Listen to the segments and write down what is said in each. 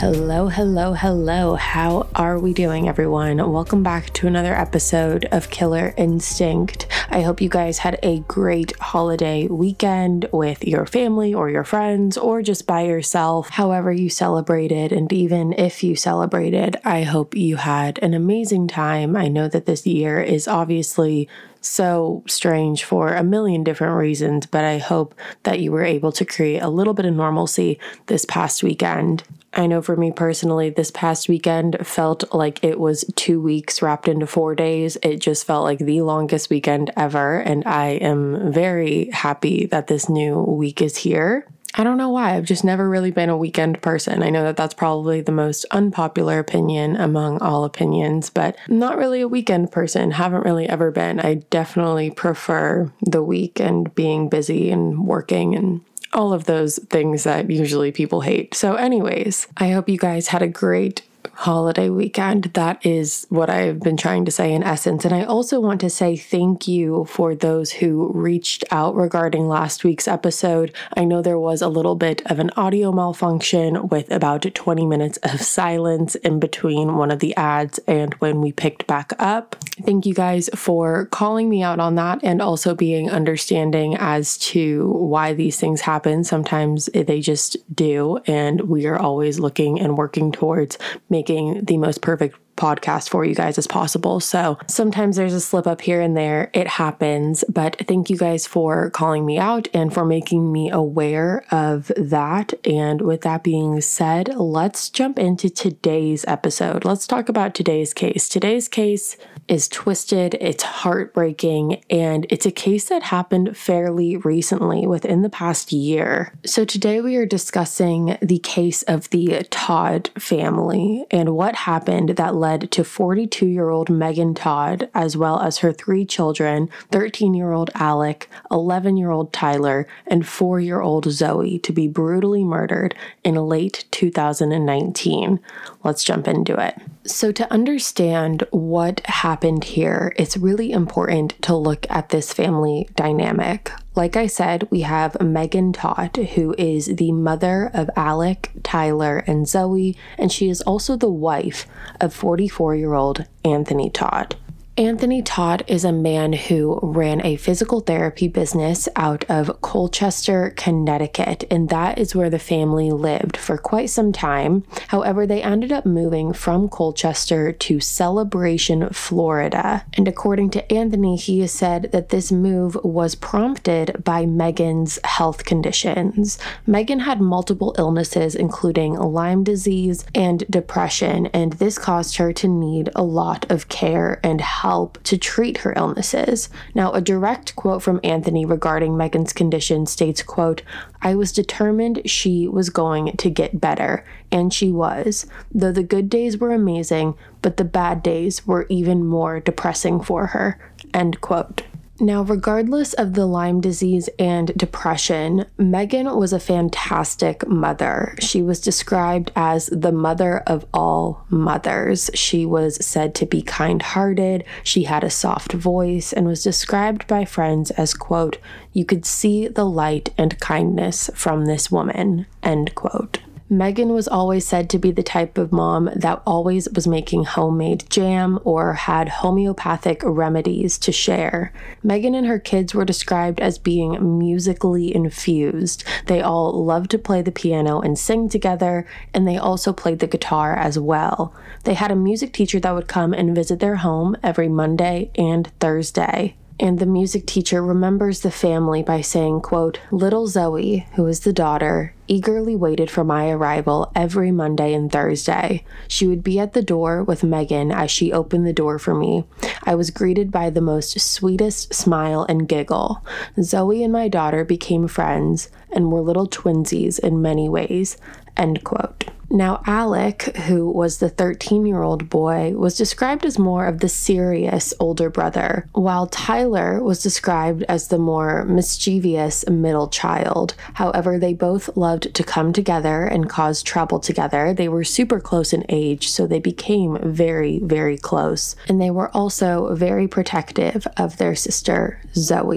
Hello, hello, hello. How are we doing, everyone? Welcome back to another episode of Killer Instinct. I hope you guys had a great holiday weekend with your family or your friends or just by yourself, however you celebrated. And even if you celebrated, I hope you had an amazing time. I know that this year is obviously so strange for a million different reasons, but I hope that you were able to create a little bit of normalcy this past weekend. I know for me personally, this past weekend felt like it was 2 weeks wrapped into 4 days. It just felt like the longest weekend ever, and I am very happy that this new week is here. I don't know why. I've just never really been a weekend person. I know that that's probably the most unpopular opinion among all opinions, but I'm not really a weekend person. Haven't really ever been. I definitely prefer the week and being busy and working and all of those things that usually people hate. So anyways, I hope you guys had a great holiday weekend. That is what I've been trying to say in essence. And I also want to say thank you for those who reached out regarding last week's episode. I know there was a little bit of an audio malfunction with about 20 minutes of silence in between one of the ads and when we picked back up. Thank you guys for calling me out on that and also being understanding as to why these things happen. Sometimes they just do, and we are always looking and working towards making the most perfect podcast for you guys as possible. So sometimes there's a slip up here and there. It happens, but thank you guys for calling me out and for making me aware of that. And with that being said, let's jump into today's episode. Let's talk about today's case. Today's case is twisted, it's heartbreaking, and it's a case that happened fairly recently within the past year. So today we are discussing the case of the Todd family and what happened that led to 42-year-old Megan Todd, as well as her 3 children, 13-year-old Alec, 11-year-old Tyler, and 4-year-old Zoe, to be brutally murdered in late 2019. Let's jump into it. So to understand what happened here, it's really important to look at this family dynamic. Like I said, we have Megan Todd, who is the mother of Alec, Tyler, and Zoe, and she is also the wife of 44-year-old Anthony Todd. Anthony Todd is a man who ran a physical therapy business out of Colchester, Connecticut, and that is where the family lived for quite some time. However, they ended up moving from Colchester to Celebration, Florida. And according to Anthony, he has said that this move was prompted by Megan's health conditions. Megan had multiple illnesses, including Lyme disease and depression, and this caused her to need a lot of care and help to treat her illnesses. Now, a direct quote from Anthony regarding Megan's condition states, quote, "I was determined she was going to get better, and she was, though the good days were amazing, but the bad days were even more depressing for her," end quote. Now, regardless of the Lyme disease and depression, Megan was a fantastic mother. She was described as the mother of all mothers. She was said to be kind-hearted, she had a soft voice, and was described by friends as, quote, "You could see the light and kindness from this woman," end quote. Megan was always said to be the type of mom that always was making homemade jam or had homeopathic remedies to share. Megan and her kids were described as being musically infused. They all loved to play the piano and sing together, and they also played the guitar as well. They had a music teacher that would come and visit their home every Monday and Thursday. And the music teacher remembers the family by saying, quote, "Little Zoe, who is the daughter, eagerly waited for my arrival every Monday and Thursday. She would be at the door with Megan as she opened the door for me. I was greeted by the most sweetest smile and giggle. Zoe and my daughter became friends and were little twinsies in many ways," end quote. Now, Alec, who was the 13-year-old boy, was described as more of the serious older brother, while Tyler was described as the more mischievous middle child. However, they both loved to come together and cause trouble together. They were super close in age, so they became very, very close. And they were also very protective of their sister, Zoe.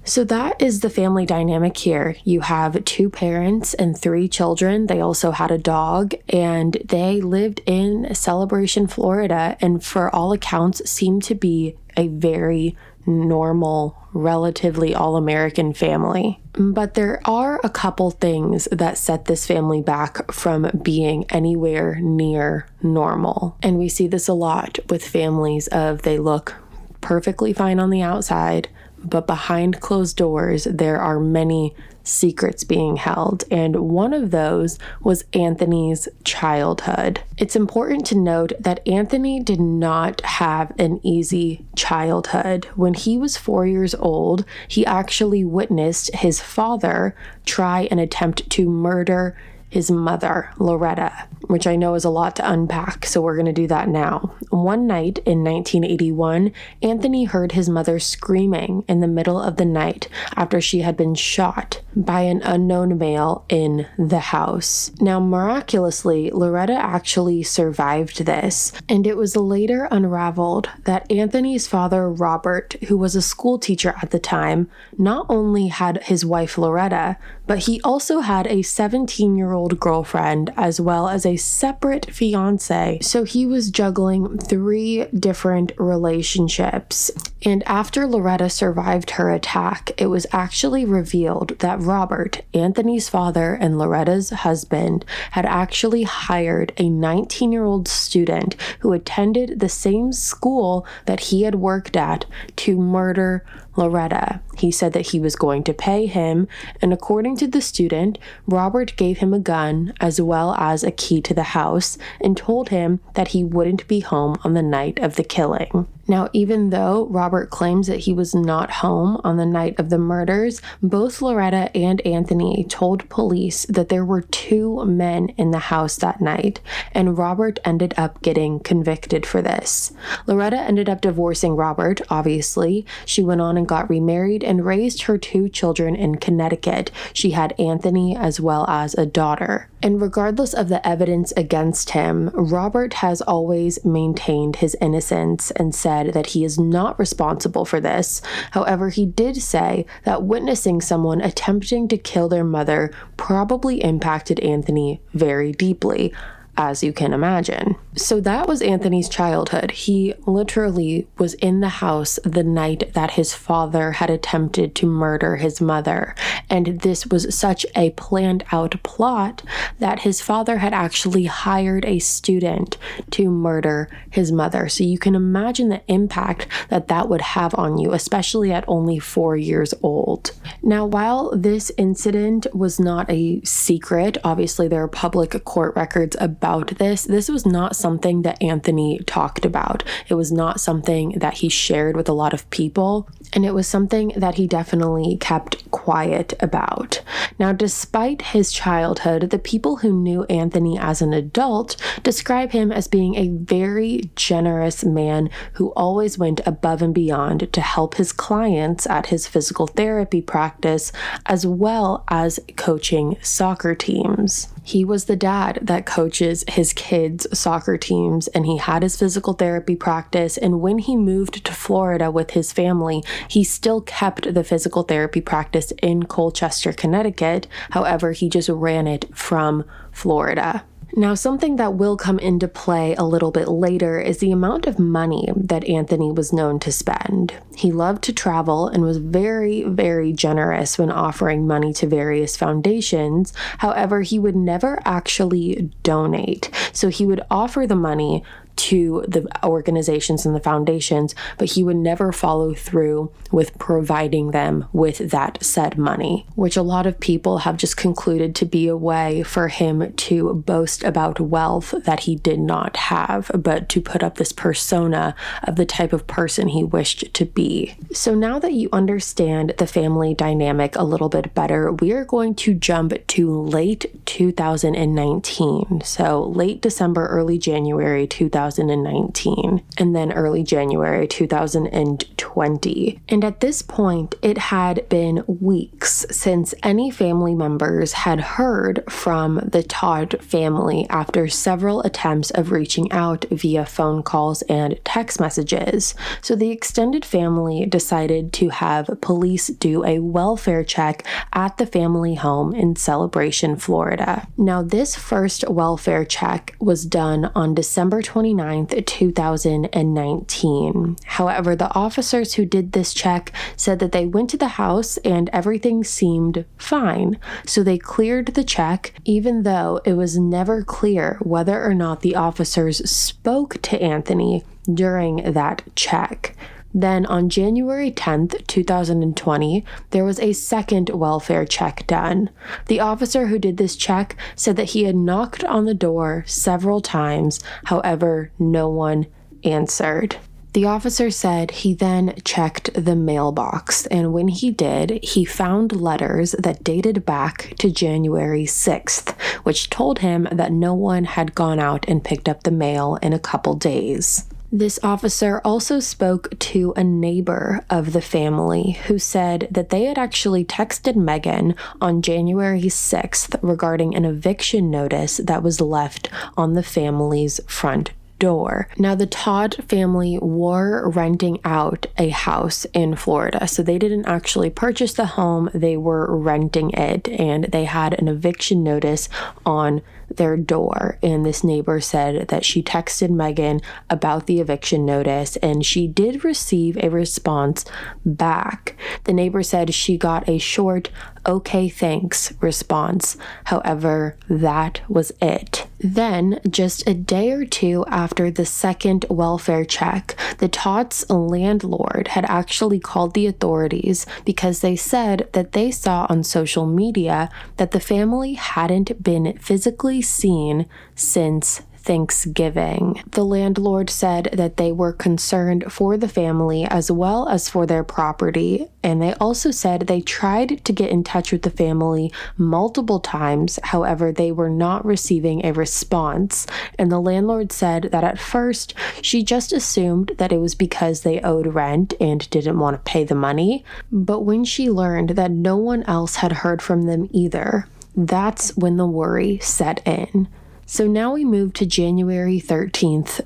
So that is the family dynamic here. You have 2 parents and 3 children. They also had a dog, and they lived in Celebration, Florida, and for all accounts seemed to be a very normal, relatively all-American family. But there are a couple things that set this family back from being anywhere near normal. And we see this a lot with families of they look perfectly fine on the outside, but behind closed doors, there are many secrets being held, and one of those was Anthony's childhood. It's important to note that Anthony did not have an easy childhood. When he was 4 years old, he actually witnessed his father try and attempt to murder his mother, Loretta, which I know is a lot to unpack, so we're going to do that now. One night in 1981, Anthony heard his mother screaming in the middle of the night after she had been shot by an unknown male in the house. Now, miraculously, Loretta actually survived this, and it was later unraveled that Anthony's father, Robert, who was a school teacher at the time, not only had his wife, Loretta, but he also had a 17-year-old girlfriend as well as a separate fiance. So he was juggling 3 different relationships. And after Loretta survived her attack, it was actually revealed that Robert, Anthony's father and Loretta's husband, had actually hired a 19-year-old student who attended the same school that he had worked at to murder Loretta. He said that he was going to pay him, and according to the student, Robert gave him a gun as well as a key to the house and told him that he wouldn't be home on the night of the killing. Now, even though Robert claims that he was not home on the night of the murders, both Loretta and Anthony told police that there were 2 men in the house that night, and Robert ended up getting convicted for this. Loretta ended up divorcing Robert, obviously. She went on and got remarried and raised her 2 children in Connecticut. She had Anthony as well as a daughter. And regardless of the evidence against him, Robert has always maintained his innocence and said that he is not responsible for this. However, he did say that witnessing someone attempting to kill their mother probably impacted Anthony very deeply, as you can imagine. So that was Anthony's childhood. He literally was in the house the night that his father had attempted to murder his mother. And this was such a planned out plot that his father had actually hired a student to murder his mother. So you can imagine the impact that that would have on you, especially at only 4 years old. Now, while this incident was not a secret, obviously there are public court records about this. This was not something that Anthony talked about. It was not something that he shared with a lot of people, and it was something that he definitely kept quiet about. Now, despite his childhood, the people who knew Anthony as an adult describe him as being a very generous man who always went above and beyond to help his clients at his physical therapy practice, as well as coaching soccer teams. He was the dad that coaches his kids' soccer teams, and he had his physical therapy practice. And when he moved to Florida with his family, he still kept the physical therapy practice in Colchester, Connecticut. However, he just ran it from Florida. Now, something that will come into play a little bit later is the amount of money that Anthony was known to spend. He loved to travel and was very, very generous when offering money to various foundations. However, he would never actually donate. So he would offer the money to the organizations and the foundations, but he would never follow through with providing them with that said money, which a lot of people have just concluded to be a way for him to boast about wealth that he did not have, but to put up this persona of the type of person he wished to be. So now that you understand the family dynamic a little bit better, we are going to jump to late 2019. So late December, early January 2019. 2019, and then early January 2020. And at this point, it had been weeks since any family members had heard from the Todd family after several attempts of reaching out via phone calls and text messages. So the extended family decided to have police do a welfare check at the family home in Celebration, Florida. Now, this first welfare check was done on December 29th, 2019. However, the officers who did this check said that they went to the house and everything seemed fine. So they cleared the check, even though it was never clear whether or not the officers spoke to Anthony during that check. Then on January 10th, 2020, there was a second welfare check done. The officer who did this check said that he had knocked on the door several times, however, no one answered. The officer said he then checked the mailbox, and when he did, he found letters that dated back to January 6th, which told him that no one had gone out and picked up the mail in a couple days. This officer also spoke to a neighbor of the family who said that they had actually texted Megan on January 6th regarding an eviction notice that was left on the family's front door. Now, the Todd family were renting out a house in Florida, so they didn't actually purchase the home, they were renting it, and they had an eviction notice on their door. And this neighbor said that she texted Megan about the eviction notice, and she did receive a response back. The neighbor said she got a short, "Okay, thanks" response. However, that was it. Then, just a day or two after the second welfare check, the Todd's landlord had actually called the authorities because they said that they saw on social media that the family hadn't been physically seen since Thanksgiving. The landlord said that they were concerned for the family as well as for their property, and they also said they tried to get in touch with the family multiple times, however, they were not receiving a response. And the landlord said that at first, she just assumed that it was because they owed rent and didn't want to pay the money, but when she learned that no one else had heard from them either, that's when the worry set in. So now we move to January 13th,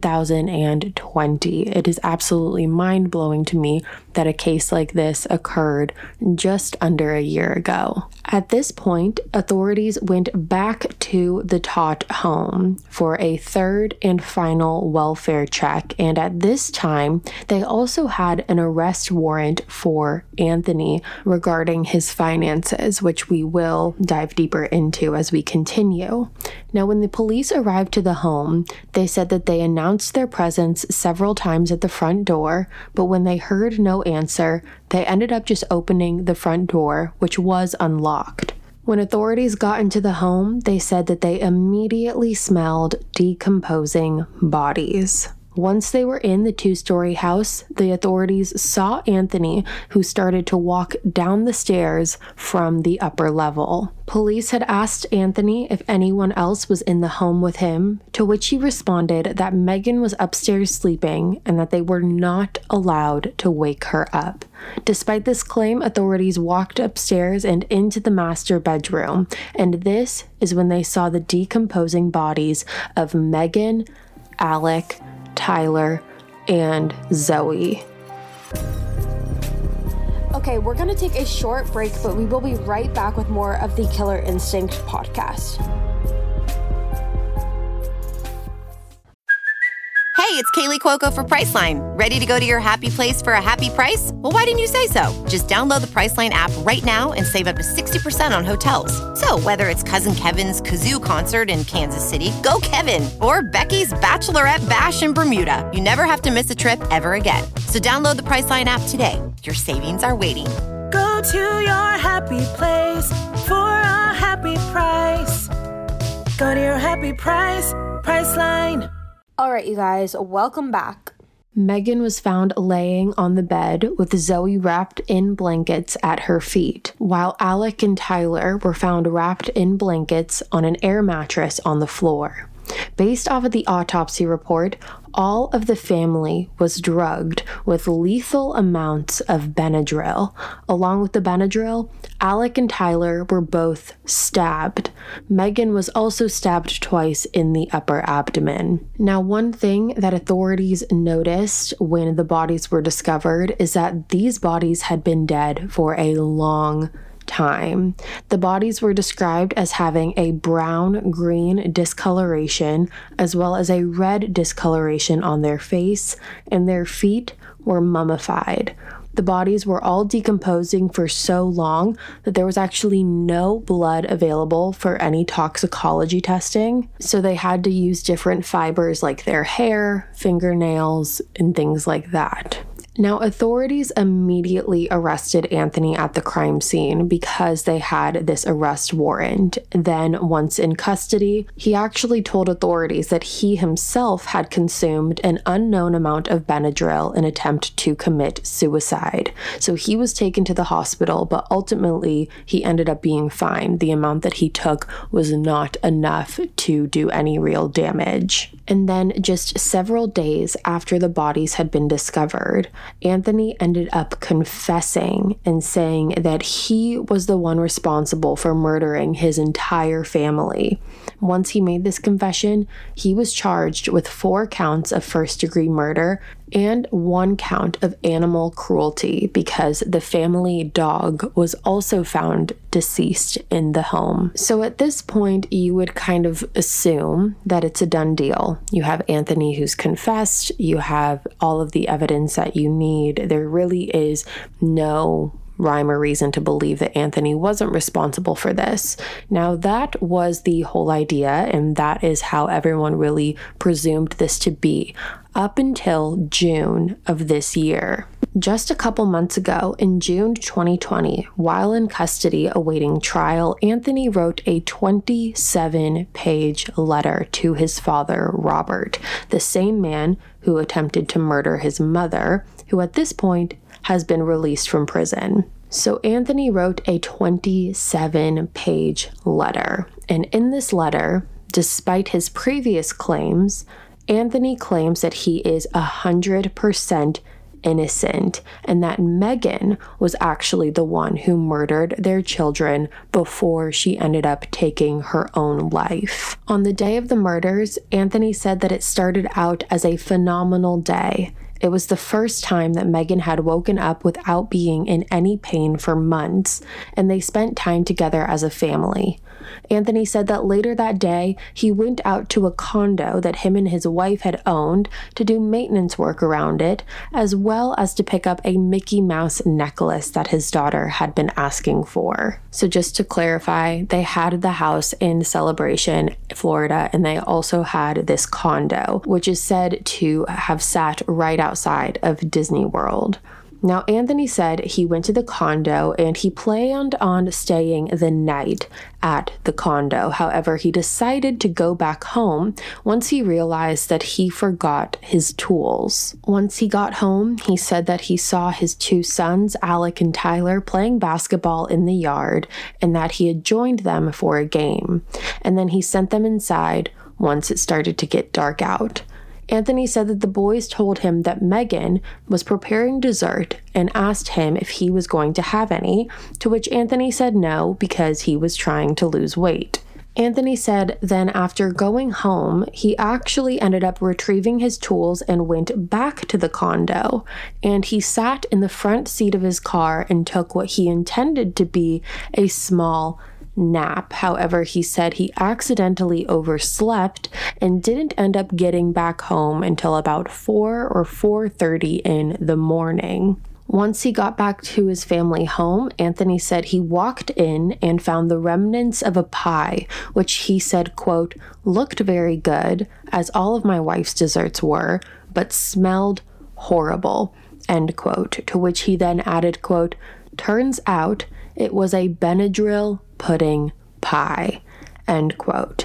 2020. It is absolutely mind-blowing to me that a case like this occurred just under a year ago. At this point, authorities went back to the Todd home for a third and final welfare check, and at this time, they also had an arrest warrant for Anthony regarding his finances, which we will dive deeper into as we continue. Now, when the police arrived to the home, they said that they announced their presence several times at the front door, but when they heard no answer, they ended up just opening the front door, which was unlocked. When authorities got into the home, they said that they immediately smelled decomposing bodies. Once they were in the two-story house, the authorities saw Anthony, who started to walk down the stairs from the upper level. Police had asked Anthony if anyone else was in the home with him, to which he responded that Megan was upstairs sleeping and that they were not allowed to wake her up. Despite this claim, authorities walked upstairs and into the master bedroom, and this is when they saw the decomposing bodies of Megan, Alec, Tyler, and Zoe. Okay, we're going to take a short break, but we will be right back with more of the Killer Instinct podcast. Hey, it's Kaylee Cuoco for Priceline. Ready to go to your happy place for a happy price? Well, why didn't you say so? Just download the Priceline app right now and save up to 60% on hotels. So whether it's Cousin Kevin's Kazoo Concert in Kansas City, go Kevin, or Becky's Bachelorette Bash in Bermuda, you never have to miss a trip ever again. So download the Priceline app today. Your savings are waiting. Go to your happy place for a happy price. Go to your happy price, Priceline. All right, you guys, welcome back. Megan was found laying on the bed with Zoe wrapped in blankets at her feet, while Alec and Tyler were found wrapped in blankets on an air mattress on the floor. Based off of the autopsy report, all of the family was drugged with lethal amounts of Benadryl. Along with the Benadryl, Alec and Tyler were both stabbed. Megan was also stabbed twice in the upper abdomen. Now, one thing that authorities noticed when the bodies were discovered is that these bodies had been dead for a long time. The bodies were described as having a brown-green discoloration as well as a red discoloration on their face, and their feet were mummified. The bodies were all decomposing for so long that there was actually no blood available for any toxicology testing, so they had to use different fibers like their hair, fingernails, and things like that. Now, authorities immediately arrested Anthony at the crime scene because they had this arrest warrant. Then, once in custody, he actually told authorities that he himself had consumed an unknown amount of Benadryl in an attempt to commit suicide. So he was taken to the hospital, but ultimately he ended up being fine. The amount that he took was not enough to do any real damage. And then just several days after the bodies had been discovered, Anthony ended up confessing and saying that he was the one responsible for murdering his entire family. Once he made this confession, he was charged with 4 counts of first-degree murder and 1 count of animal cruelty because the family dog was also found deceased in the home. So at this point, you would kind of assume that it's a done deal. You have Anthony who's confessed, you have all of the evidence that you need. There really is no rhyme or reason to believe that Anthony wasn't responsible for this. Now, that was the whole idea, and that is how everyone really presumed this to be up until June of this year. Just a couple months ago, in June 2020, while in custody awaiting trial, Anthony wrote a 27-page letter to his father, Robert, the same man who attempted to murder his mother, who at this point has been released from prison. So Anthony wrote a 27-page letter, and in this letter, despite his previous claims, Anthony claims that he is 100% innocent and that Megan was actually the one who murdered their children before she ended up taking her own life. On the day of the murders, Anthony said that it started out as a phenomenal day. It was the first time that Megan had woken up without being in any pain for months, and they spent time together as a family. Anthony said that later that day, he went out to a condo that him and his wife had owned to do maintenance work around it, as well as to pick up a Mickey Mouse necklace that his daughter had been asking for. So just to clarify, they had the house in Celebration, Florida, and they also had this condo, which is said to have sat right outside of Disney World. Now, Anthony said he went to the condo and he planned on staying the night at the condo. However, he decided to go back home once he realized that he forgot his tools. Once he got home, he said that he saw his 2 sons, Alec and Tyler, playing basketball in the yard and that he had joined them for a game. And then he sent them inside once it started to get dark out. Anthony said that the boys told him that Megan was preparing dessert and asked him if he was going to have any, to which Anthony said no because he was trying to lose weight. Anthony said then after going home, he actually ended up retrieving his tools and went back to the condo, and he sat in the front seat of his car and took what he intended to be a small nap. However, he said he accidentally overslept and didn't end up getting back home until about 4 or 4:30 in the morning. Once he got back to his family home, Anthony said he walked in and found the remnants of a pie, which he said, quote, looked very good, as all of my wife's desserts were, but smelled horrible, end quote, to which he then added, quote, turns out it was a Benadryl pudding pie, end quote.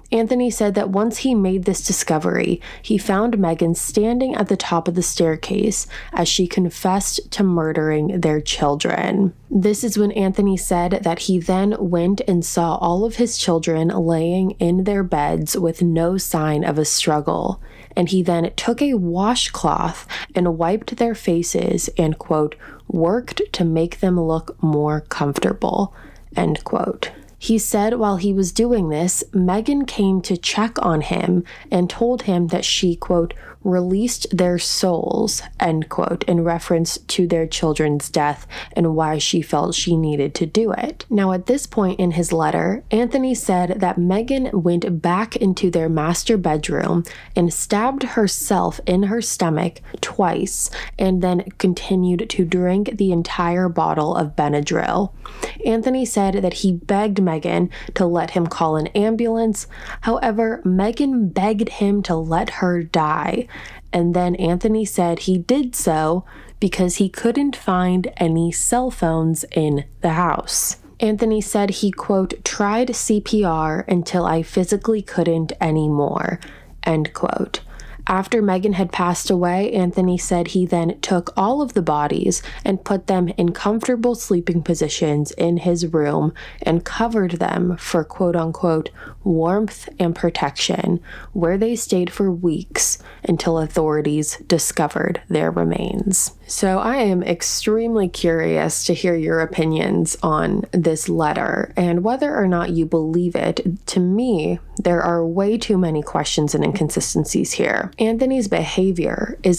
Anthony said that once he made this discovery, he found Megan standing at the top of the staircase as she confessed to murdering their children. This is when Anthony said that he then went and saw all of his children laying in their beds with no sign of a struggle. And he then took a washcloth and wiped their faces and, quote, worked to make them look more comfortable, end quote. He said while he was doing this, Megan came to check on him and told him that she, quote, released their souls, end quote, in reference to their children's death and why she felt she needed to do it. Now, at this point in his letter, Anthony said that Megan went back into their master bedroom and stabbed herself in her stomach twice and then continued to drink the entire bottle of Benadryl. Anthony said that he begged Megan to let him call an ambulance. However, Megan begged him to let her die. And then Anthony said he did so because he couldn't find any cell phones in the house. Anthony said he, quote, tried CPR until I physically couldn't anymore, end quote. After Megan had passed away, Anthony said he then took all of the bodies and put them in comfortable sleeping positions in his room and covered them for quote-unquote warmth and protection, where they stayed for weeks until authorities discovered their remains. So I am extremely curious to hear your opinions on this letter and whether or not you believe it. To me, there are way too many questions and inconsistencies here. Anthony's behavior is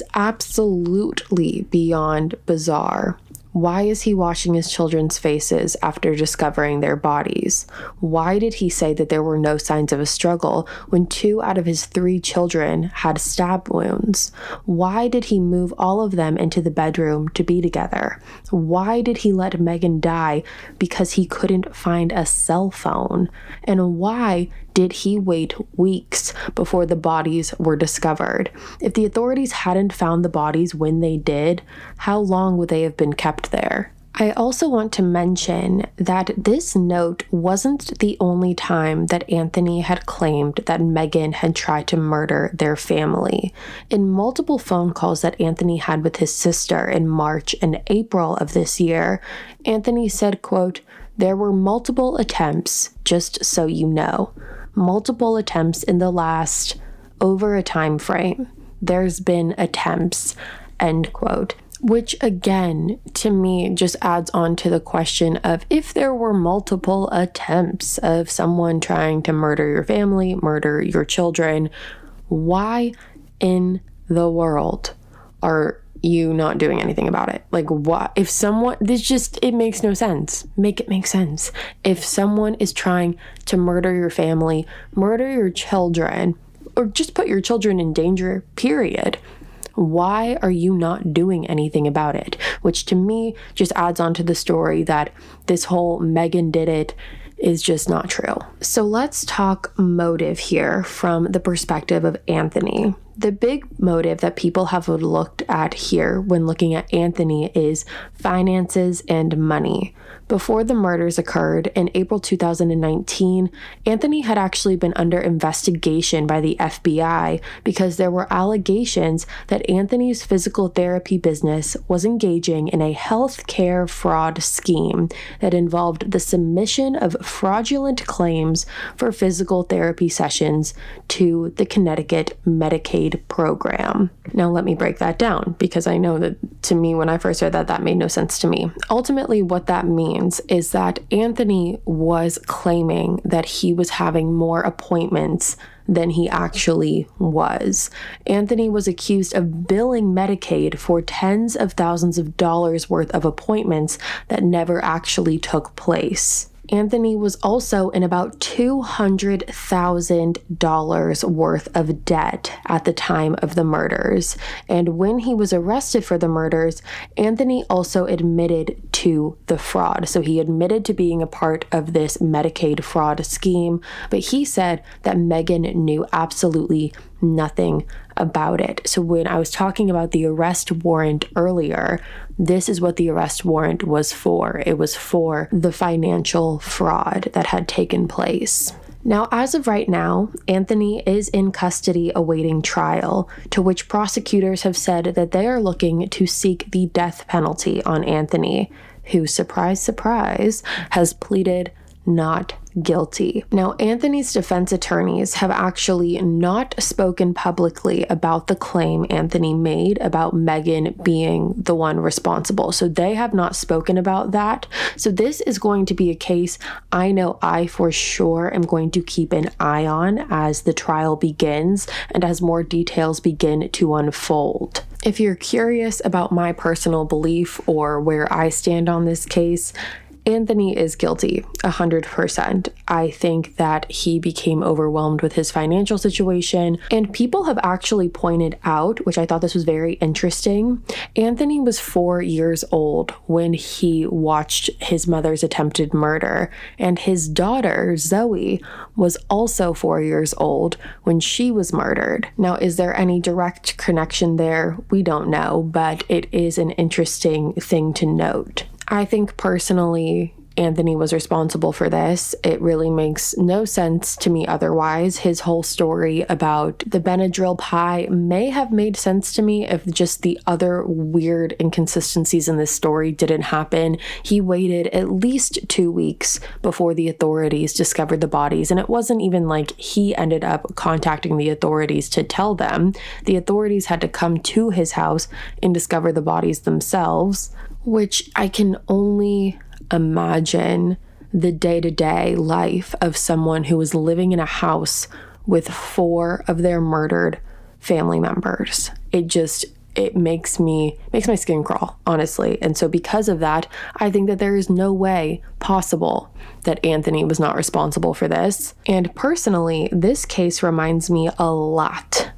absolutely beyond bizarre. Why is he washing his children's faces after discovering their bodies? Why did he say that there were no signs of a struggle when 2 out of his 3 children had stab wounds? Why did he move all of them into the bedroom to be together? Why did he let Megan die because he couldn't find a cell phone? And why did he wait weeks before the bodies were discovered? If the authorities hadn't found the bodies when they did, how long would they have been kept there? I also want to mention that this note wasn't the only time that Anthony had claimed that Megan had tried to murder their family. In multiple phone calls that Anthony had with his sister in March and April of this year, Anthony said, quote, there were multiple attempts, just so you know. Multiple attempts in the last over a time frame. There's been attempts, end quote. Which again, to me, just adds on to the question of if there were multiple attempts of someone trying to murder your family, murder your children, why in the world are you not doing anything about it? Like, what if someone, it makes no sense. Make it make sense. If someone is trying to murder your family, murder your children, or just put your children in danger, period, why are you not doing anything about it? Which to me just adds on to the story that this whole Megan did it is just not true. So let's talk motive here from the perspective of Anthony. The big motive that people have looked at here when looking at Anthony is finances and money. Before the murders occurred in April 2019, Anthony had actually been under investigation by the FBI because there were allegations that Anthony's physical therapy business was engaging in a healthcare fraud scheme that involved the submission of fraudulent claims for physical therapy sessions to the Connecticut Medicaid program. Now let me break that down, because I know that to me, when I first heard that made no sense to me. Ultimately, what that means is that Anthony was claiming that he was having more appointments than he actually was. Anthony was accused of billing Medicaid for tens of thousands of dollars worth of appointments that never actually took place. Anthony was also in about $200,000 worth of debt at the time of the murders. And when he was arrested for the murders, Anthony also admitted to the fraud. So he admitted to being a part of this Medicaid fraud scheme, but he said that Megan knew absolutely nothing about it. So when I was talking about the arrest warrant earlier, this is what the arrest warrant was for. It was for the financial fraud that had taken place. Now, as of right now, Anthony is in custody awaiting trial, to which prosecutors have said that they are looking to seek the death penalty on Anthony, who, surprise, surprise, has pleaded not guilty. Now, Anthony's defense attorneys have actually not spoken publicly about the claim Anthony made about Megan being the one responsible. So they have not spoken about that. So this is going to be a case I know I for sure am going to keep an eye on as the trial begins and as more details begin to unfold. If you're curious about my personal belief or where I stand on this case, Anthony is guilty, 100%. I think that he became overwhelmed with his financial situation, and people have actually pointed out, which I thought this was very interesting, Anthony was 4 years old when he watched his mother's attempted murder, and his daughter, Zoe, was also 4 years old when she was murdered. Now, is there any direct connection there? We don't know, but it is an interesting thing to note. I think personally, Anthony was responsible for this. It really makes no sense to me otherwise. His whole story about the Benadryl pie may have made sense to me if just the other weird inconsistencies in this story didn't happen. He waited at least 2 weeks before the authorities discovered the bodies, and it wasn't even like he ended up contacting the authorities to tell them. The authorities had to come to his house and discover the bodies themselves, which I can only imagine the day-to-day life of someone who was living in a house with 4 of their murdered family members. It makes my skin crawl, honestly. And so because of that, I think that there is no way possible that Anthony was not responsible for this. And personally, this case reminds me a lot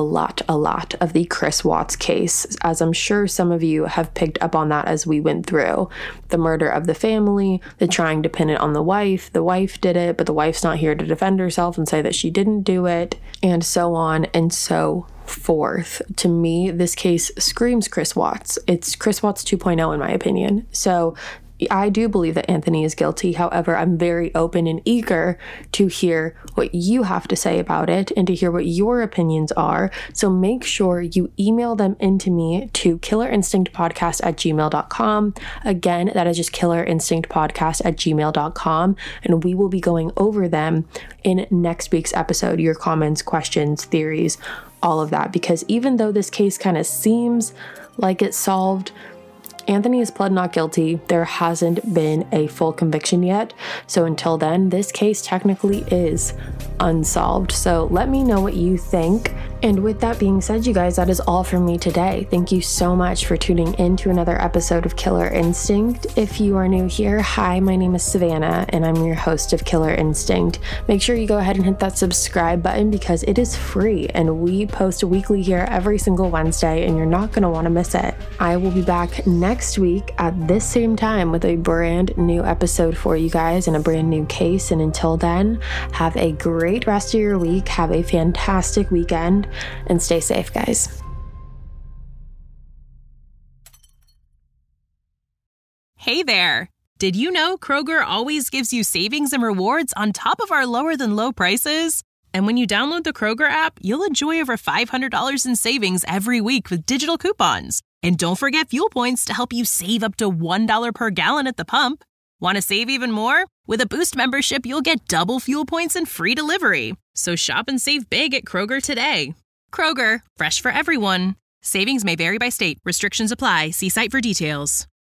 of the Chris Watts case, as I'm sure some of you have picked up on that as we went through. The murder of the family, the trying to pin it on the wife did it, but the wife's not here to defend herself and say that she didn't do it, and so on and so forth. To me, this case screams Chris Watts. It's Chris Watts 2.0 in my opinion. So I do believe that Anthony is guilty. However, I'm very open and eager to hear what you have to say about it and to hear what your opinions are. So make sure you email them into me to killerinstinctpodcast@gmail.com. Again, that is just killerinstinctpodcast@gmail.com. And we will be going over them in next week's episode. Your comments, questions, theories, all of that. Because even though this case kind of seems like it's solved, Anthony is pled not guilty. There hasn't been a full conviction yet. So until then, this case technically is unsolved. So let me know what you think. And with that being said, you guys, that is all from me today. Thank you so much for tuning in to another episode of Killer Instinct. If you are new here, hi, my name is Savannah, and I'm your host of Killer Instinct. Make sure you go ahead and hit that subscribe button because it is free, and we post weekly here every single Wednesday, and you're not going to want to miss it. I will be back next week at this same time with a brand new episode for you guys and a brand new case. And until then, have a great rest of your week. Have a fantastic weekend. And stay safe, guys. Hey there. Did you know Kroger always gives you savings and rewards on top of our lower than low prices? And when you download the Kroger app, you'll enjoy over $500 in savings every week with digital coupons. And don't forget fuel points to help you save up to $1 per gallon at the pump. Want to save even more? With a Boost membership, you'll get double fuel points and free delivery. So shop and save big at Kroger today. Kroger, fresh for everyone. Savings may vary by state. Restrictions apply. See site for details.